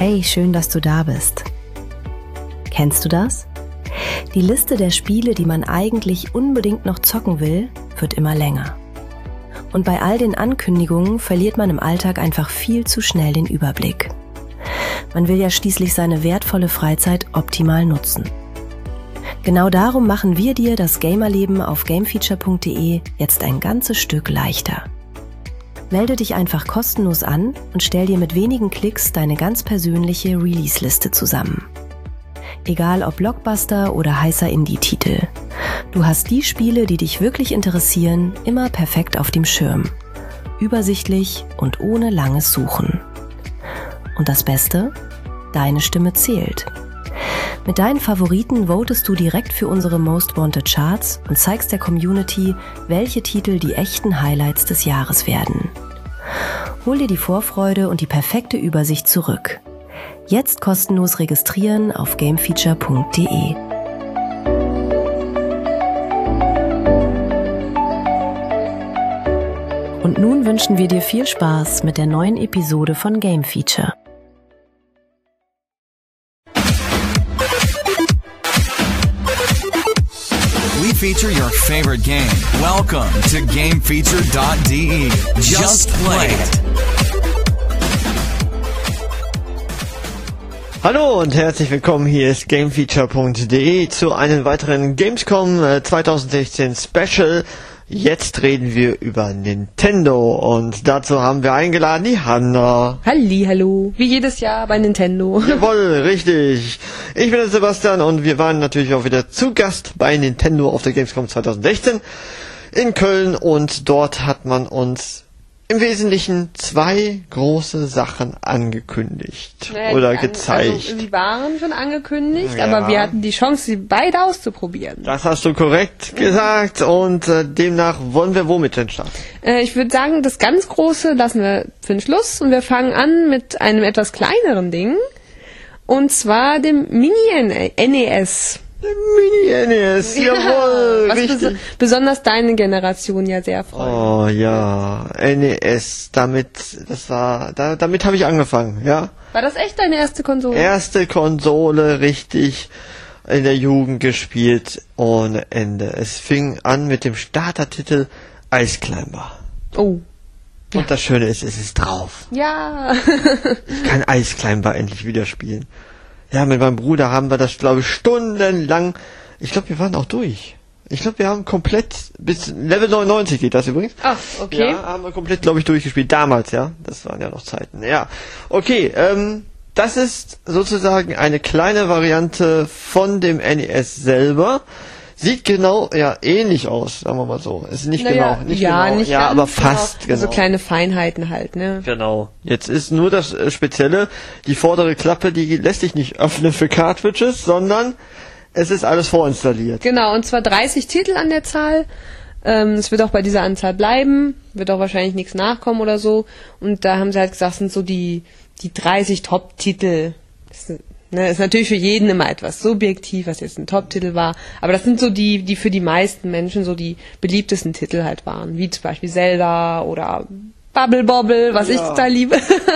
Hey, schön, dass du da bist. Kennst du das? Die Liste der Spiele, die man eigentlich unbedingt noch zocken will, wird immer länger. Und bei all den Ankündigungen verliert man im Alltag einfach viel zu schnell den Überblick. Man will ja schließlich seine wertvolle Freizeit optimal nutzen. Genau darum machen wir dir das Gamerleben auf gamefeature.de jetzt ein ganzes Stück leichter. Melde dich einfach kostenlos an und stell dir mit wenigen Klicks deine ganz persönliche Release-Liste zusammen. Egal ob Blockbuster oder heißer Indie-Titel. Du hast die Spiele, die dich wirklich interessieren, immer perfekt auf dem Schirm. Übersichtlich und ohne langes Suchen. Und das Beste? Deine Stimme zählt. Mit deinen Favoriten votest du direkt für unsere Most Wanted Charts und zeigst der Community, welche Titel die echten Highlights des Jahres werden. Hol dir die Vorfreude und die perfekte Übersicht zurück. Jetzt kostenlos registrieren auf gamefeature.de. Und nun wünschen wir dir viel Spaß mit der neuen Episode von Game Feature. We feature your favorite game. Welcome to GameFeature.de. Just play it. Hallo und herzlich willkommen, hier ist GameFeature.de zu einem weiteren Gamescom 2016 Special. Jetzt reden wir über Nintendo und dazu haben wir eingeladen die Hanna. Hallihallo, wie jedes Jahr bei Nintendo. Jawohl, richtig. Ich bin der Sebastian und wir waren natürlich auch wieder zu Gast bei Nintendo auf der Gamescom 2016 in Köln und dort hat man uns im Wesentlichen zwei große Sachen angekündigt oder gezeigt. Also, sie waren schon angekündigt, ja, aber wir hatten die Chance, sie beide auszuprobieren. Das hast du korrekt gesagt und demnach wollen wir womit denn starten? Ich würde sagen, das ganz Große lassen wir für den Schluss und wir fangen an mit einem etwas kleineren Ding und zwar dem Mini-NES. Mini-NES, jawohl, was richtig. Besonders deine Generation ja sehr freut. Oh ja, NES, damit habe ich angefangen, ja. War das echt deine erste Konsole? Erste Konsole, richtig in der Jugend gespielt, ohne Ende. Es fing an mit dem Startertitel Ice Climber. Oh. Und das Schöne ist, es ist drauf. Ja. Ich kann Ice Climber endlich wieder spielen. Ja, mit meinem Bruder haben wir das, glaube ich, stundenlang. Ich glaube, wir waren auch durch. Ich glaube, wir haben komplett bis Level 99 geht das übrigens. Ach, okay. Ja, haben wir komplett, glaube ich, durchgespielt. Damals, ja. Das waren ja noch Zeiten. Ja. Okay, das ist sozusagen eine kleine Variante von dem NES selber. Sieht genau, ja, ähnlich aus, sagen wir mal so. Ist nicht genau, nicht genau. Nicht ja, ganz, aber fast genau. So kleine Feinheiten halt, ne? Genau. Jetzt ist nur das Spezielle, die vordere Klappe, die lässt sich nicht öffnen für Cartridges, sondern es ist alles vorinstalliert. Genau, und zwar 30 Titel an der Zahl. Es wird auch bei dieser Anzahl bleiben, wird auch wahrscheinlich nichts nachkommen oder so. Und da haben sie halt gesagt, sind so die 30 Top-Titel. Ist natürlich für jeden immer etwas subjektiv, was jetzt ein Top-Titel war. Aber das sind so die für die meisten Menschen so die beliebtesten Titel halt waren. Wie zum Beispiel Zelda oder Bubble Bobble, was ich total liebe.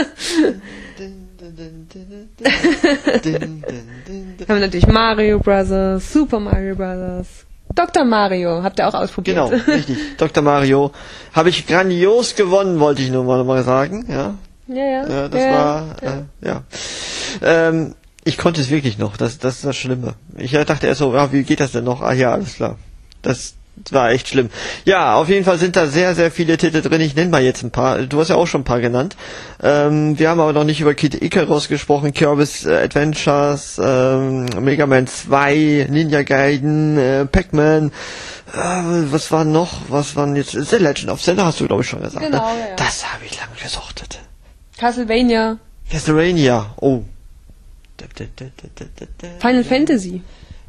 Haben wir natürlich Mario Brothers, Super Mario Brothers, Dr. Mario, habt ihr auch ausprobiert? Genau, richtig. Dr. Mario habe ich grandios gewonnen, wollte ich nur mal sagen. Ja, ich konnte es wirklich noch, das ist das Schlimme. Ich dachte erst so, ja, wie geht das denn noch? Ah ja, alles klar. Das war echt schlimm. Ja, auf jeden Fall sind da sehr, sehr viele Titel drin. Ich nenne mal jetzt ein paar. Du hast ja auch schon ein paar genannt. Wir haben aber noch nicht über Kid Icarus gesprochen, Kirby's Adventures, Mega Man 2, Ninja Gaiden, Pac-Man. Was war noch? Was waren jetzt? The Legend of Zelda hast du, glaube ich, schon gesagt. Genau, ne? ja. Das habe ich lange gesuchtet. Castlevania. Oh. Final Fantasy,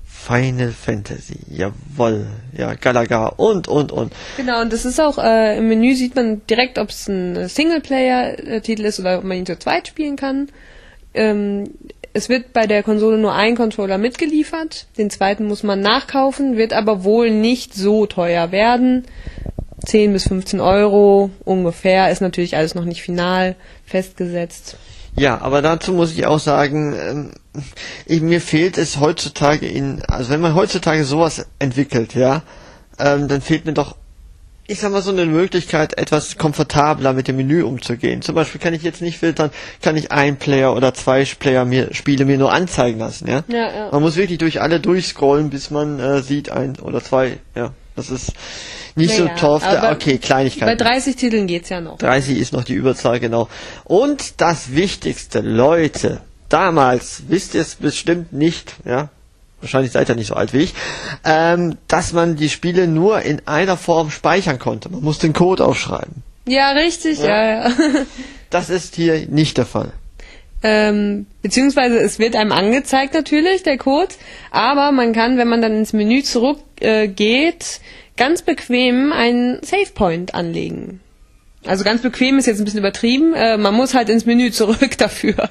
jawohl. Ja, Galaga und. Genau, und das ist auch, im Menü sieht man direkt, ob es ein Singleplayer-Titel ist oder ob man ihn zu zweit spielen kann. Es wird bei der Konsole nur ein Controller mitgeliefert, den zweiten muss man nachkaufen, wird aber wohl nicht so teuer werden. 10 bis 15 Euro ungefähr, ist natürlich alles noch nicht final festgesetzt. Ja, aber dazu muss ich auch sagen, mir fehlt es heutzutage also wenn man heutzutage sowas entwickelt, ja, dann fehlt mir doch, ich sag mal, so eine Möglichkeit, etwas komfortabler mit dem Menü umzugehen. Zum Beispiel kann ich jetzt nicht filtern, kann ich ein Player oder zwei Spiele mir nur anzeigen lassen, ja? Ja. Man muss wirklich durch alle durchscrollen, bis man sieht, ein oder zwei, ja. Das ist nicht so toll. Okay, Kleinigkeiten. Bei 30 Titeln geht's ja noch. 30 ist noch die Überzahl, genau. Und das Wichtigste, Leute, damals, wisst ihr es bestimmt nicht, ja, wahrscheinlich seid ihr nicht so alt wie ich, dass man die Spiele nur in einer Form speichern konnte. Man muss den Code aufschreiben. Ja, richtig, ja. Das ist hier nicht der Fall. Beziehungsweise es wird einem angezeigt natürlich, der Code, aber man kann, wenn man dann ins Menü zurückgeht, ganz bequem einen Savepoint anlegen. Also ganz bequem ist jetzt ein bisschen übertrieben, man muss halt ins Menü zurück dafür.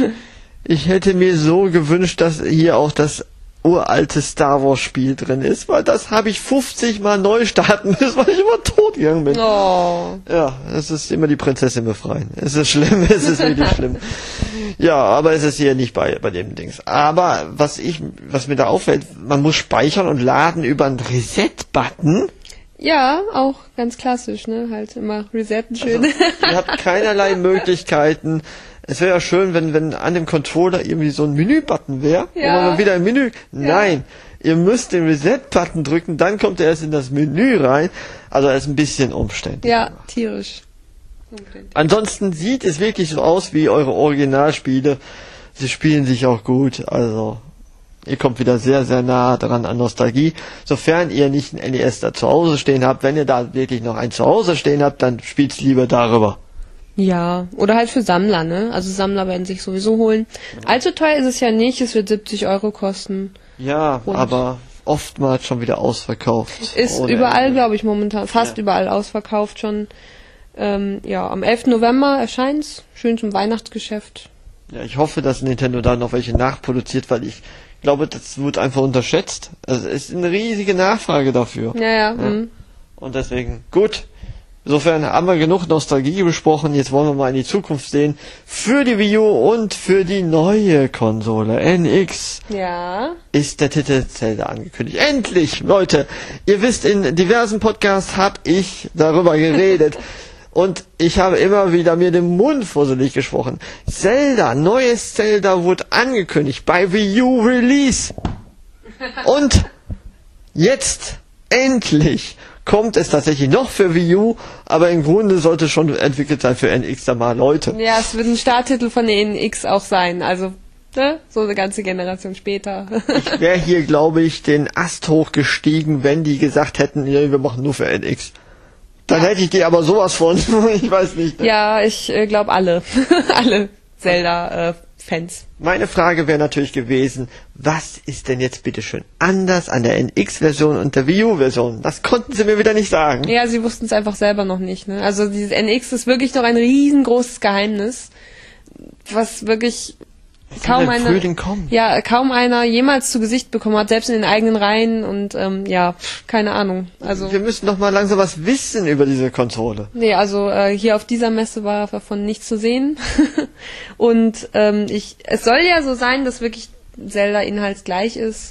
Ich hätte mir so gewünscht, dass hier auch das uralte Star Wars Spiel drin ist, weil das habe ich 50 Mal neu starten müssen, weil ich immer tot gegangen bin. Oh. Ja, es ist immer die Prinzessin befreien. Es ist schlimm, es ist wirklich schlimm. Ja, aber es ist hier nicht bei dem Dings. Aber was mir da auffällt, man muss speichern und laden über einen Reset-Button. Ja, auch ganz klassisch, ne? Halt immer resetten schön. Also, ihr habt keinerlei Möglichkeiten. Es wäre ja schön, wenn an dem Controller irgendwie so ein Menü-Button wäre, wo man wieder im Menü... Nein, ihr müsst den Reset-Button drücken, dann kommt er erst in das Menü rein. Also er ist ein bisschen umständlich. Ja, tierisch. Ansonsten sieht es wirklich so aus wie eure Originalspiele. Sie spielen sich auch gut, also ihr kommt wieder sehr, sehr nah dran an Nostalgie. Sofern ihr nicht ein NES da zu Hause stehen habt, wenn ihr da wirklich noch ein zu Hause stehen habt, dann spielt's lieber darüber. Ja, oder halt für Sammler, ne? Also Sammler werden sich sowieso holen. Allzu teuer ist es ja nicht, es wird 70 € kosten. Ja, aber oftmals schon wieder ausverkauft. Ist überall, glaube ich, momentan, fast überall ausverkauft schon. Am 11. November erscheint's, schön zum Weihnachtsgeschäft. Ja, ich hoffe, dass Nintendo da noch welche nachproduziert, weil ich glaube, das wird einfach unterschätzt. Also es ist eine riesige Nachfrage dafür. Ja. Und deswegen, gut. Insofern haben wir genug Nostalgie besprochen. Jetzt wollen wir mal in die Zukunft sehen. Für die Wii U und für die neue Konsole NX ist der Titel Zelda angekündigt. Endlich, Leute! Ihr wisst, in diversen Podcasts habe ich darüber geredet. Und ich habe immer wieder mir den Mund fusselig gesprochen. Neues Zelda wurde angekündigt bei Wii U Release. Und jetzt, endlich, kommt es tatsächlich noch für Wii U, aber im Grunde sollte es schon entwickelt sein für NX, da mal Leute. Ja, es wird ein Starttitel von der NX auch sein, also so eine ganze Generation später. Ich wäre hier, glaube ich, den Ast hochgestiegen, wenn die gesagt hätten, nee, wir machen nur für NX. Dann hätte ich die aber sowas von, ich weiß nicht. Ne? Ja, ich glaube alle Zelda-Fans. Meine Frage wäre natürlich gewesen, was ist denn jetzt bitteschön anders an der NX-Version und der Wii U-Version? Das konnten sie mir wieder nicht sagen. Ja, sie wussten es einfach selber noch nicht. Ne? Also dieses NX ist wirklich noch ein riesengroßes Geheimnis, was wirklich kaum einer jemals zu Gesicht bekommen hat, selbst in den eigenen Reihen und keine Ahnung. Also wir müssen doch mal langsam was wissen über diese Konsole. Nee, also hier auf dieser Messe war davon nichts zu sehen. Und es soll ja so sein, dass wirklich Zelda inhaltsgleich ist.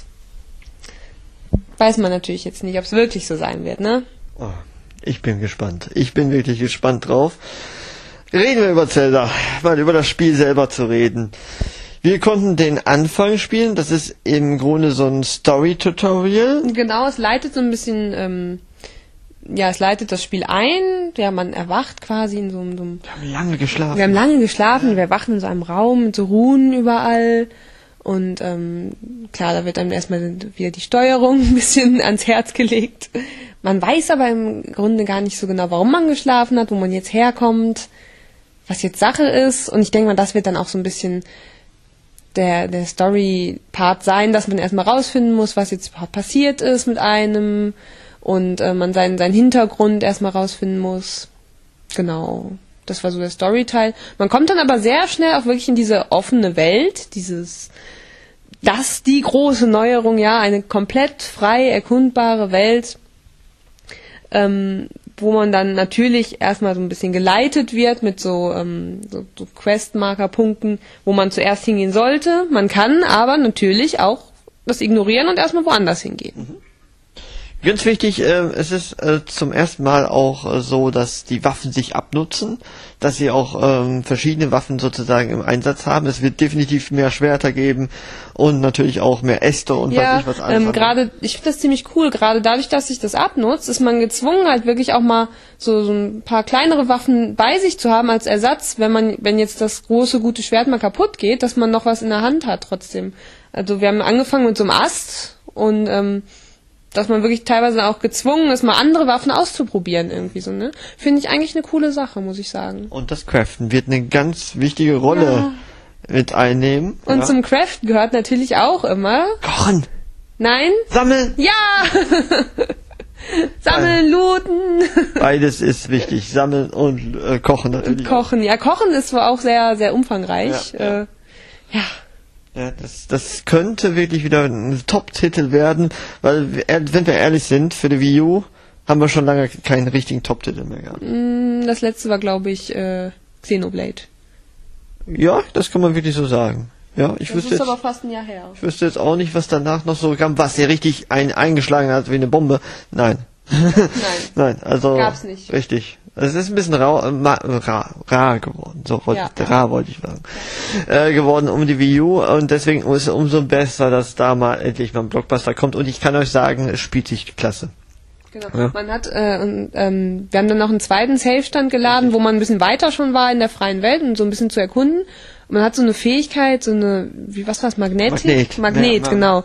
Weiß man natürlich jetzt nicht, ob es wirklich so sein wird, ne? Oh, ich bin gespannt. Ich bin wirklich gespannt drauf. Reden wir über Zelda, mal über das Spiel selber zu reden. Wir konnten den Anfang spielen, das ist im Grunde so ein Story-Tutorial. Genau, es leitet so ein bisschen, es leitet das Spiel ein, ja, man erwacht quasi in so einem... Wir haben lange geschlafen. Wir erwachen in so einem Raum mit so Runen überall und klar, da wird einem erstmal wieder die Steuerung ein bisschen ans Herz gelegt. Man weiß aber im Grunde gar nicht so genau, warum man geschlafen hat, wo man jetzt herkommt, was jetzt Sache ist, und ich denke mal, das wird dann auch so ein bisschen der Story-Part sein, dass man erstmal rausfinden muss, was jetzt passiert ist mit einem und man seinen Hintergrund erstmal rausfinden muss. Genau, das war so der Story-Teil. Man kommt dann aber sehr schnell auch wirklich in diese offene Welt, die große Neuerung, ja, eine komplett frei erkundbare Welt, wo man dann natürlich erstmal so ein bisschen geleitet wird mit so Questmarker-Punkten, wo man zuerst hingehen sollte. Man kann aber natürlich auch das ignorieren und erstmal woanders hingehen. Ganz wichtig, es ist zum ersten Mal auch so, dass die Waffen sich abnutzen, dass sie auch verschiedene Waffen sozusagen im Einsatz haben. Es wird definitiv mehr Schwerter geben und natürlich auch mehr Äste und weiß ich was alles. Gerade, ich finde das ziemlich cool, gerade dadurch, dass sich das abnutzt, ist man gezwungen, halt wirklich auch mal so ein paar kleinere Waffen bei sich zu haben als Ersatz, wenn jetzt das große, gute Schwert mal kaputt geht, dass man noch was in der Hand hat trotzdem. Also wir haben angefangen mit so einem Ast und dass man wirklich teilweise auch gezwungen ist, mal andere Waffen auszuprobieren irgendwie so, ne? Finde ich eigentlich eine coole Sache, muss ich sagen. Und das Craften wird eine ganz wichtige Rolle mit einnehmen. Und zum Craften gehört natürlich auch immer... Kochen! Nein? Sammeln! Ja! Sammeln, looten! Beides ist wichtig. Sammeln und Kochen natürlich. Kochen, ja. Kochen ist zwar auch sehr, sehr umfangreich. Ja. Ja, das könnte wirklich wieder ein Top-Titel werden, weil, wenn wir ehrlich sind, für die Wii U haben wir schon lange keinen richtigen Top-Titel mehr gehabt. Das letzte war, glaube ich, Xenoblade. Ja, das kann man wirklich so sagen. Ja, das ist aber fast ein Jahr her. Ich wüsste jetzt auch nicht, was danach noch so kam, was hier richtig eingeschlagen hat wie eine Bombe. Nein. Nein, also gab's nicht. Richtig. Es ist ein bisschen rar geworden. So rar wollte ich sagen. Geworden um die Wii U und deswegen ist es umso besser, dass da mal endlich mal ein Blockbuster kommt und ich kann euch sagen, es spielt sich klasse. Genau. Ja. Man hat wir haben dann noch einen zweiten Save-Stand geladen, wo man ein bisschen weiter schon war in der freien Welt und so ein bisschen zu erkunden. Und man hat so eine Fähigkeit, so eine, was war's, Magnet, ja, genau.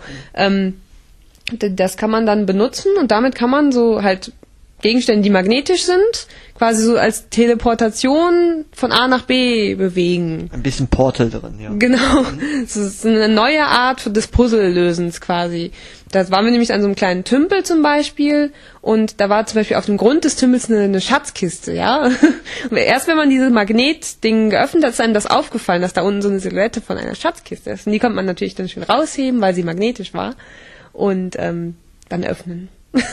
Das kann man dann benutzen und damit kann man so halt Gegenstände, die magnetisch sind, quasi so als Teleportation von A nach B bewegen. Ein bisschen Portal drin, ja. Genau. Das ist eine neue Art des Puzzlelösens quasi. Da waren wir nämlich an so einem kleinen Tümpel zum Beispiel und da war zum Beispiel auf dem Grund des Tümpels eine Schatzkiste, ja. Und erst wenn man dieses Magnetding geöffnet hat, ist einem das aufgefallen, dass da unten so eine Silhouette von einer Schatzkiste ist. Und die konnte man natürlich dann schön rausheben, weil sie magnetisch war und dann öffnen.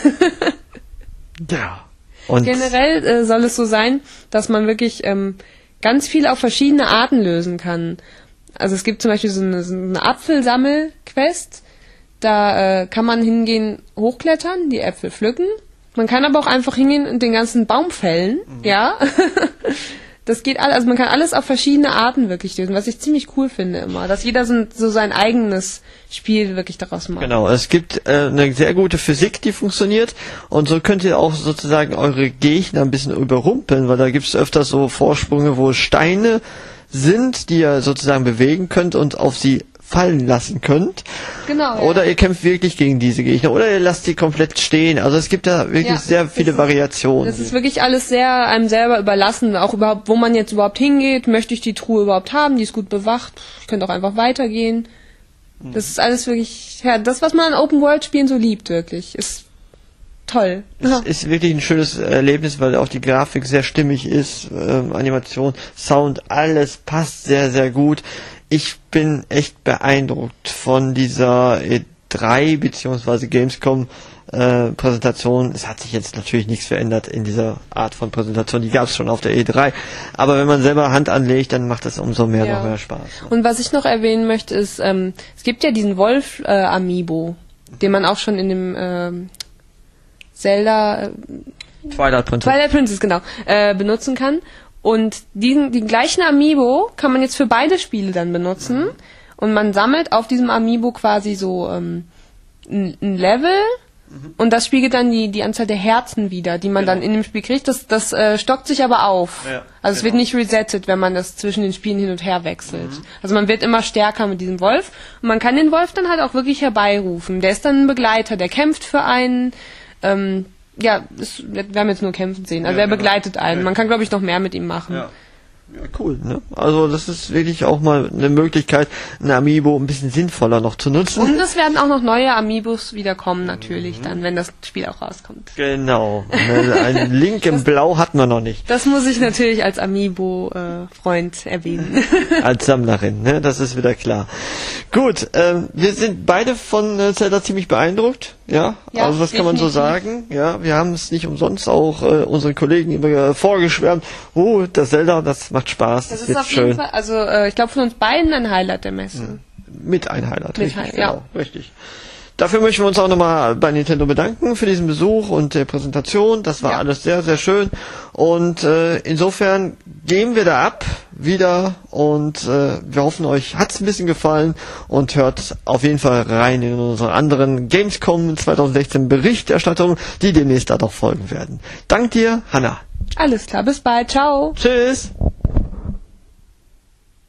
Ja. Und generell soll es so sein, dass man wirklich ganz viel auf verschiedene Arten lösen kann. Also es gibt zum Beispiel so eine Apfelsammel-Quest. Da kann man hingehen, hochklettern, die Äpfel pflücken. Man kann aber auch einfach hingehen und den ganzen Baum fällen. Ja. Das geht alles, also man kann alles auf verschiedene Arten wirklich lösen, was ich ziemlich cool finde immer, dass jeder so sein eigenes Spiel wirklich daraus macht. Genau, es gibt eine sehr gute Physik, die funktioniert und so könnt ihr auch sozusagen eure Gegner ein bisschen überrumpeln, weil da gibt es öfter so Vorsprünge, wo Steine sind, die ihr sozusagen bewegen könnt und auf sie fallen lassen könnt. Genau. Ja. Oder ihr kämpft wirklich gegen diese Gegner. Oder ihr lasst sie komplett stehen. Also es gibt da wirklich sehr viele Variationen. Das ist wirklich alles sehr einem selber überlassen. Auch überhaupt, wo man jetzt überhaupt hingeht. Möchte ich die Truhe überhaupt haben? Die ist gut bewacht. Ich könnte auch einfach weitergehen. Das ist alles wirklich, ja, das, was man an Open-World-Spielen so liebt, wirklich. Ist toll. Es ist wirklich ein schönes Erlebnis, weil auch die Grafik sehr stimmig ist. Animation, Sound, alles passt sehr, sehr gut. Ich bin echt beeindruckt von dieser E3 bzw. Gamescom Präsentation. Es hat sich jetzt natürlich nichts verändert in dieser Art von Präsentation. Die gab es schon auf der E3. Aber wenn man selber Hand anlegt, dann macht das umso mehr noch mehr Spaß. Und was ich noch erwähnen möchte, ist, es gibt ja diesen Wolf Amiibo, den man auch schon in dem Zelda Twilight Princess, genau, benutzen kann. Und den gleichen Amiibo kann man jetzt für beide Spiele dann benutzen. Und man sammelt auf diesem Amiibo quasi so ein Level. Und das spiegelt dann die Anzahl der Herzen wieder, die man dann in dem Spiel kriegt. Das stockt sich aber auf. Ja, also es wird nicht resettet, wenn man das zwischen den Spielen hin und her wechselt. Also man wird immer stärker mit diesem Wolf. Und man kann den Wolf dann halt auch wirklich herbeirufen. Der ist dann ein Begleiter, der kämpft für einen. Wir haben jetzt nur kämpfen sehen. Also er begleitet einen. Man kann, glaube ich, noch mehr mit ihm machen. Ja. Ja, cool, ne? Also das ist wirklich auch mal eine Möglichkeit, ein Amiibo ein bisschen sinnvoller noch zu nutzen. Und es werden auch noch neue Amiibos wieder kommen, natürlich, dann, wenn das Spiel auch rauskommt. Genau. Ein Link im Blau hatten wir noch nicht. Das muss ich natürlich als Amiibo-Freund erwähnen. Als Sammlerin, ne? Das ist wieder klar. Gut, wir sind beide von Zelda ziemlich beeindruckt, ja? Ja, also das kann man so sagen. Ja, wir haben es nicht umsonst auch unseren Kollegen immer vorgeschwärmt. Oh, das Zelda, das macht Spaß, Das das ist wird auf schön. jeden Fall, also ich glaube von uns beiden ein Highlight der Messe. Mit ein Highlight, Mit richtig, Highlight, genau, richtig. Dafür möchten wir uns auch nochmal bei Nintendo bedanken für diesen Besuch und der Präsentation. Das war alles sehr, sehr schön. Und insofern gehen wir da ab wieder und wir hoffen, euch hat's ein bisschen gefallen und hört auf jeden Fall rein in unsere anderen Gamescom 2016 Berichterstattungen, die demnächst da noch folgen werden. Dank dir, Hanna. Alles klar, bis bald, ciao. Tschüss.